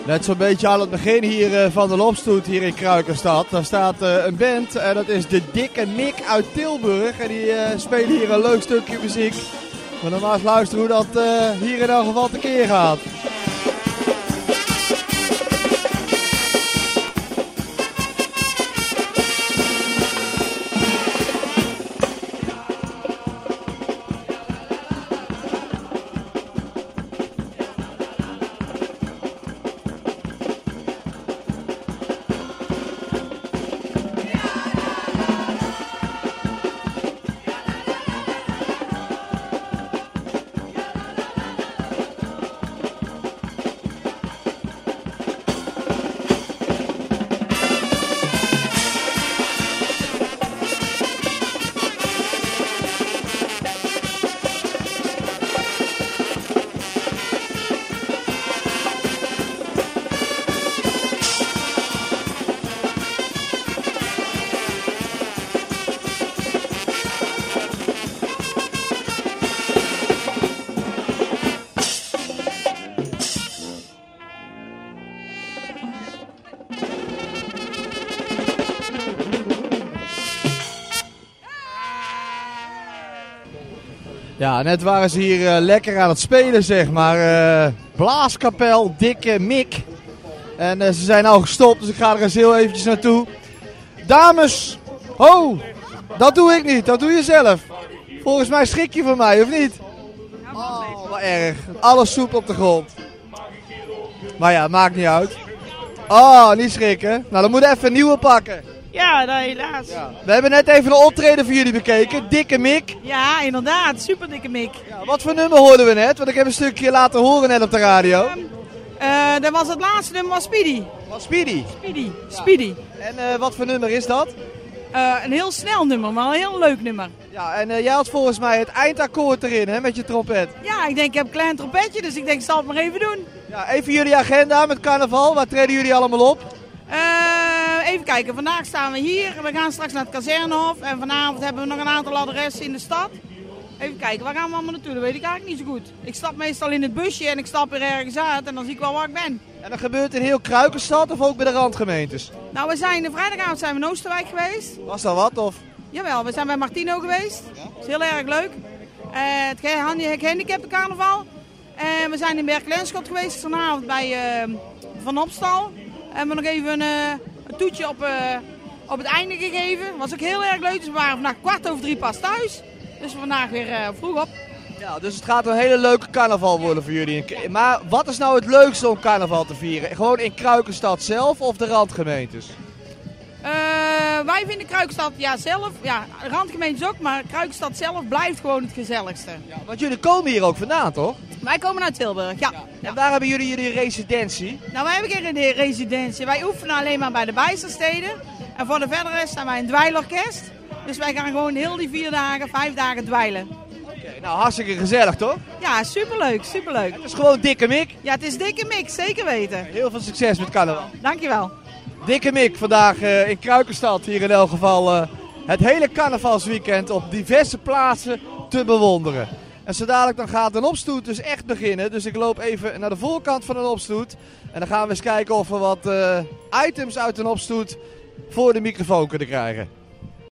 Net zo'n beetje aan het begin hier van de Lopstoet hier in Kruikenstad. Daar staat een band en dat is de Dikke Mik uit Tilburg. En die spelen hier een leuk stukje muziek. Maar dan maar eens luisteren hoe dat hier in elk geval tekeer gaat. Ja, net waren ze hier lekker aan het spelen, zeg maar. Blaaskapel, Dikke Mik. En ze zijn al gestopt, dus ik ga er eens heel eventjes naartoe. Dames, ho, dat doe ik niet, dat doe je zelf. Volgens mij schrik je van mij, of niet? Oh, wat erg. Alles soep op de grond. Maar ja, maakt niet uit. Oh, niet schrikken. Nou, dan moet je even een nieuwe pakken. Ja, nou, helaas. Ja. We hebben net even een optreden voor jullie bekeken. Dikke Mik. Ja, inderdaad. Super Dikke Mik. Ja, wat voor nummer hoorden we net? Want ik heb een stukje laten horen net op de radio. Dat was het laatste nummer, was Speedy. Wat Speedy? Speedy. Speedy. En wat voor nummer is dat? Een heel snel nummer, maar een heel leuk nummer. Ja, en jij had volgens mij het eindakkoord erin, hè, met je trompet. Ja, ik denk, ik heb een klein trompetje, dus ik denk, ik zal het maar even doen. Ja, even jullie agenda met carnaval. Waar treden jullie allemaal op? Even kijken, vandaag staan we hier. We gaan straks naar het Kazernehof. En vanavond hebben we nog een aantal adressen in de stad. Even kijken, waar gaan we allemaal naartoe? Dat weet ik eigenlijk niet zo goed. Ik stap meestal in het busje en ik stap er ergens uit en dan zie ik wel waar ik ben. En dat gebeurt in heel Kruikenstad of ook bij de randgemeentes? Nou, vrijdagavond zijn we in Oosterwijk geweest. Was dat wat of? Jawel, we zijn bij Martino geweest. Dat is heel erg leuk. Het gehandicapte carnaval. En we zijn in Berk-Lenschot geweest vanavond bij Van Opstal. En we nog even een toetje op het einde gegeven. Dat was ook heel erg leuk. Dus we waren vandaag 2:15 pas thuis. Dus vandaag weer vroeg op. Ja, dus het gaat een hele leuke carnaval worden voor jullie. Maar wat is nou het leukste om carnaval te vieren? Gewoon in Kruikenstad zelf of de randgemeentes? Wij vinden Kruikenstad zelf, de randgemeentes ook, maar Kruikenstad zelf blijft gewoon het gezelligste. Ja, want jullie komen hier ook vandaan, toch? Wij komen uit Tilburg, ja. En daar hebben jullie residentie? Nou, wij hebben geen residentie. Wij oefenen alleen maar bij de Bijstersteden. En voor de verdere rest zijn wij een dweilorkest. Dus wij gaan gewoon heel die 5 dagen dweilen. Oké, nou hartstikke gezellig, toch? Ja, superleuk, superleuk. Het is gewoon Dikke Mik. Ja, het is Dikke Mik, zeker weten. Heel veel succes met carnaval. Dankjewel. Dikke Mik vandaag in Kruikenstad, hier in elk geval het hele carnavalsweekend op diverse plaatsen te bewonderen. En zo dadelijk dan gaat een opstoet dus echt beginnen. Dus ik loop even naar de voorkant van een opstoet. En dan gaan we eens kijken of we wat items uit een opstoet voor de microfoon kunnen krijgen.